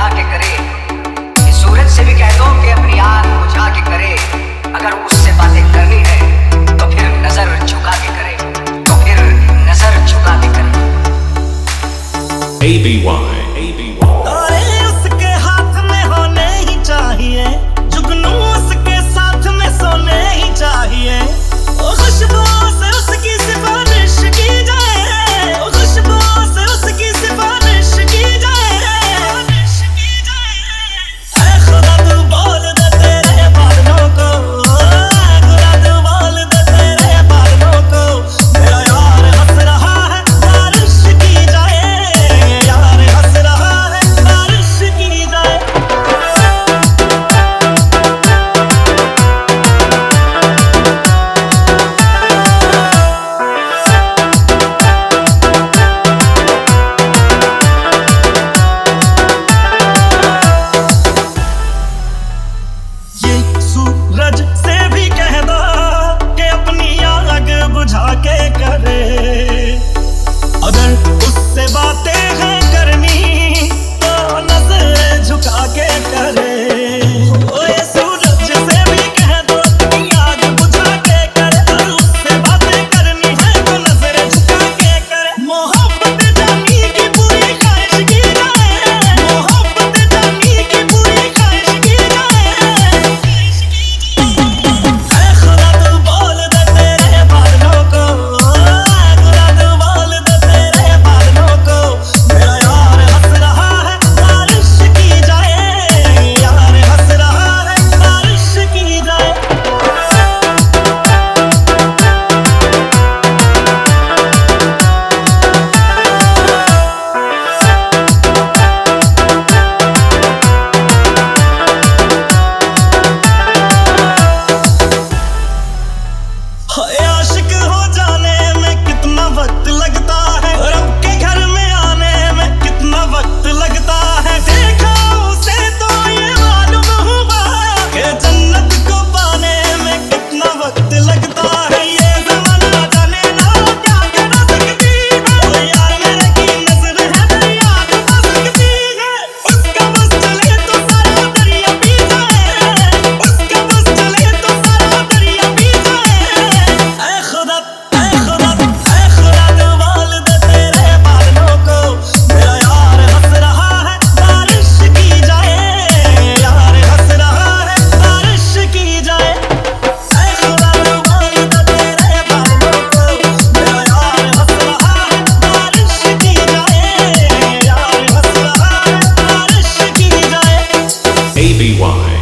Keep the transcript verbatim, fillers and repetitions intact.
बढ़ा के करे, कि सूरज से भी कह दो कि अपनी आग बुझा के करे। अगर उससे बातें करनी है तो फिर नजर झुका के करे, तो फिर नजर झुका के करे। A B Y A B Y तारे उसके हाथ में होने ही चाहिए, जुगनू उसके साथ में सोने ही चाहिए। ओ खुशबुओं से उसकी सिफारिश की जाए, ओ खुशबुओं से उसकी सिफारिश की जाए। ऐ खुदा तू बोल दे तेरे बादलों को, ऐ खुदा तू बोल दे तेरे बादलों को। मेरा यार हंस रहा है बारिश की जाए, यार हंस रहा है बारिश की जाए। ये सूरज से भी कह दो कि अपनी आग बुझा के करे। अगर उससे बातें हैं करनी तो नजर झुका के करे। ओ ये सूरज से भी कह दो अपनी आग बुझा के करे। अगर उससे बातें करनी है तो नजर झुका के करे। मोहब्बत जानी की पूरी ख्वाहिश की जाए, मोहब्बत जानी की पूरी ख्वाहिश की जाए। ऐ खुदा तू बोल दे तेरे बादलों को, ऐ खुदा तू बोल दे तेरे बादलों को। मेरा यार हंस रहा है बारिश की जाए, यार हंस रहा है बारिश की जाए। हाय आशिक हो जाने में कितना वक्त लगता है, रब के घर में आने में कितना वक्त लगता है। देखा उसे तो ये मालूम हुआ कि जन्नत को पाने में कितना वक्त लगता है। ये ज़माना जाने ना क्या कर सकती है, ओ यार मेरे की नज़र है दरिया डुबा सकती है। उसका बस चले तो सारा दरिया पी जाए, उसका बस चले तो सारा दरिया पी जाए। ऐ खुदा ऐ खुदा ऐ खुदा तू बोल दे तेरे बादलों को। मेरा यार हंस रहा है बारिश की जाए, यार हंस रहा है बारिश की जाए। ऐ खुदा तू बोल दे तेरे बादलों को। मेरा यार हंस रहा है बारिश की जाए, यार हंस रहा है बारिश की जाए। A B Y